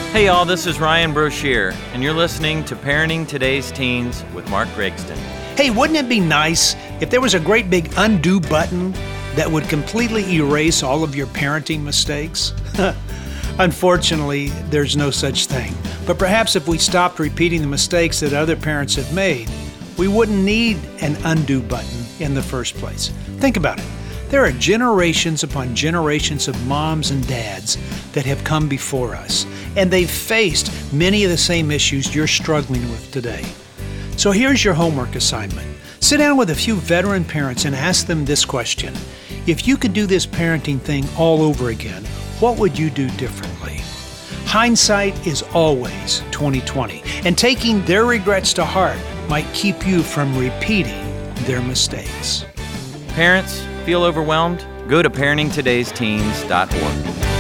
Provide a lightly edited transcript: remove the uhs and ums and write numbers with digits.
Hey y'all, this is Ryan Broshier, and you're listening to Parenting Today's Teens with Mark Gregston. Hey, wouldn't it be nice if there was a great big undo button that would completely erase all of your parenting mistakes? Unfortunately, there's no such thing. But perhaps if we stopped repeating the mistakes that other parents have made, we wouldn't need an undo button in the first place. Think about it. There are generations upon generations of moms and dads that have come before us, and they've faced many of the same issues you're struggling with today. So here's your homework assignment. Sit down with a few veteran parents and ask them this question. If you could do this parenting thing all over again, what would you do differently? Hindsight is always 20/20, and taking their regrets to heart might keep you from repeating their mistakes. Parents, feel overwhelmed? Go to parentingtodaysteens.org.